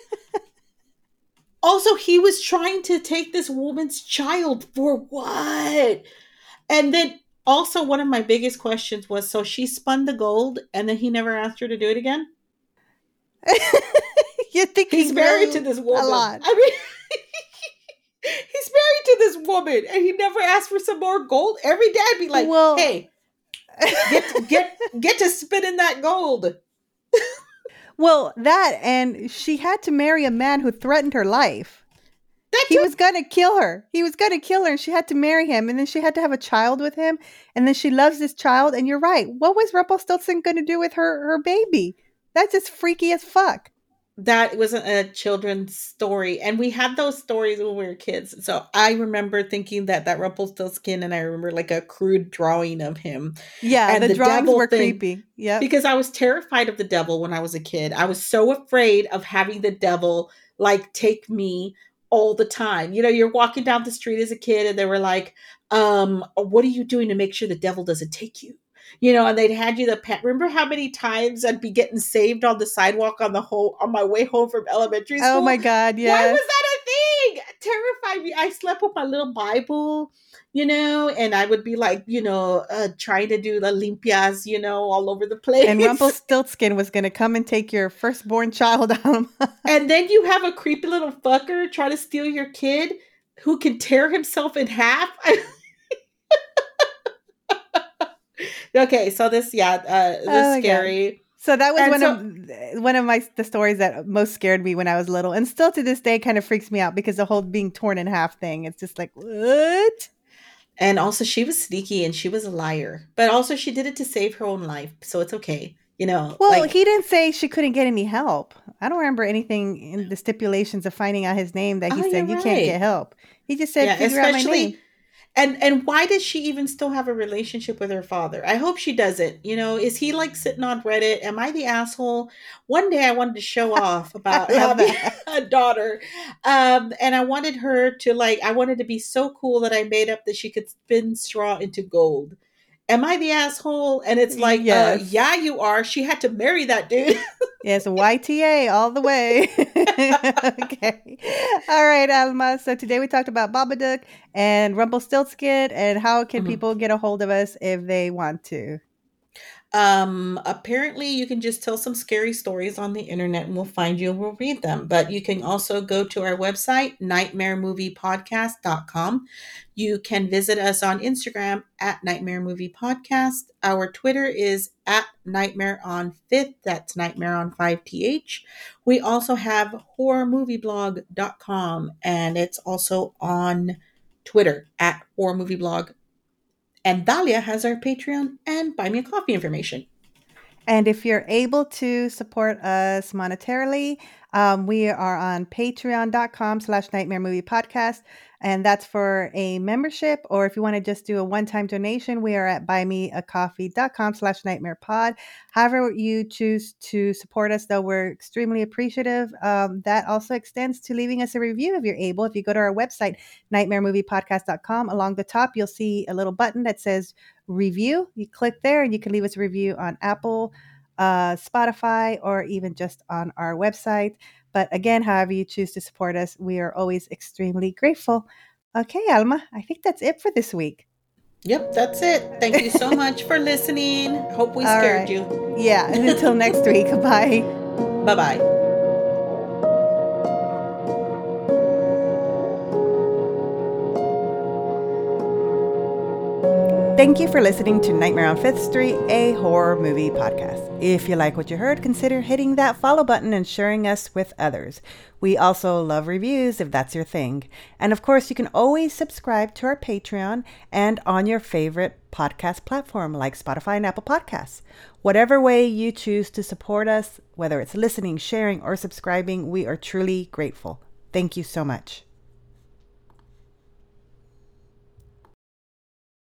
Also, he was trying to take this woman's child for what? And then also one of my biggest questions was, so she spun the gold and then he never asked her to do it again? You think he's married to this woman. A lot. I mean, he's married to this woman and he never asked for some more gold. Every day I'd be like, well, hey, get to spinning that gold. Well, that, and she had to marry a man who threatened her life. He was going to kill her. He was going to kill her, and she had to marry him, and then she had to have a child with him, and then she loves this child, and you're right. What was Rumpelstiltskin going to do with her baby? That's just freaky as fuck. That wasn't a children's story, and we had those stories when we were kids. So I remember thinking that Rumpelstiltskin, and I remember like a crude drawing of him. Yeah, and the drawings were creepy. Yeah, because I was terrified of the devil when I was a kid. I was so afraid of having the devil like take me all the time. You know, you're walking down the street as a kid, and they were like, "What are you doing to make sure the devil doesn't take you?" You know, and they'd hand you the pen. Remember how many times I'd be getting saved on the sidewalk on my way home from elementary school? Oh my God, yeah. Why was that a thing? It terrified me. I slept with my little Bible, you know, and I would be like, you know, trying to do the limpias, you know, all over the place. And Rumpelstiltskin was going to come and take your firstborn child out. And then you have a creepy little fucker try to steal your kid who can tear himself in half. Okay, so this, this scary. God. So that was one of the stories that most scared me when I was little, and still to this day kind of freaks me out because the whole being torn in half thing. It's just like, what? And also, she was sneaky and she was a liar, but also she did it to save her own life, so it's okay, you know. Well, he didn't say she couldn't get any help. I don't remember anything in the stipulations of finding out his name that he said you can't get help. He just said, figure out my name. And why does she even still have a relationship with her father? I hope she doesn't. You know, is he like sitting on Reddit? Am I the asshole? One day I wanted to show off about having a daughter. And I wanted her to I wanted to be so cool that I made up that she could spin straw into gold. Am I the asshole? And it's like, yes. Yeah, you are. She had to marry that dude. Yes, YTA all the way. Okay. All right, Alma. So today we talked about Babadook and Rumpelstiltskin and how can people get a hold of us if they want to. Apparently you can just tell some scary stories on the internet and we'll find you and we'll read them. But you can also go to our website, nightmaremoviepodcast.com. You can visit us on Instagram at Nightmare Movie Podcast. Our Twitter is at Nightmare on 5th. That's Nightmare on 5th. We also have horrormovieblog.com and it's also on Twitter at horrormovieblog. And Dahlia has our Patreon and Buy Me a Coffee information. And if you're able to support us monetarily, We are on patreon.com/Nightmare Movie Podcast. And that's for a membership, or if you want to just do a one-time donation, we are at buymeacoffee.com/nightmarepod. However you choose to support us, though, we're extremely appreciative. That also extends to leaving us a review if you're able. If you go to our website, nightmaremoviepodcast.com, along the top, you'll see a little button that says review. You click there and you can leave us a review on Apple, Spotify, or even just on our website. But again, however you choose to support us, we are always extremely grateful. Okay, Alma, I think that's it for this week. Yep, that's it. Thank you so much for listening. Hope we All scared right. you. Yeah, and until next week. Bye. Bye-bye. Thank you for listening to Nightmare on 5th Street, a horror movie podcast. If you like what you heard, consider hitting that follow button and sharing us with others. We also love reviews if that's your thing. And of course, you can always subscribe to our Patreon and on your favorite podcast platform like Spotify and Apple Podcasts. Whatever way you choose to support us, whether it's listening, sharing, or subscribing, we are truly grateful. Thank you so much.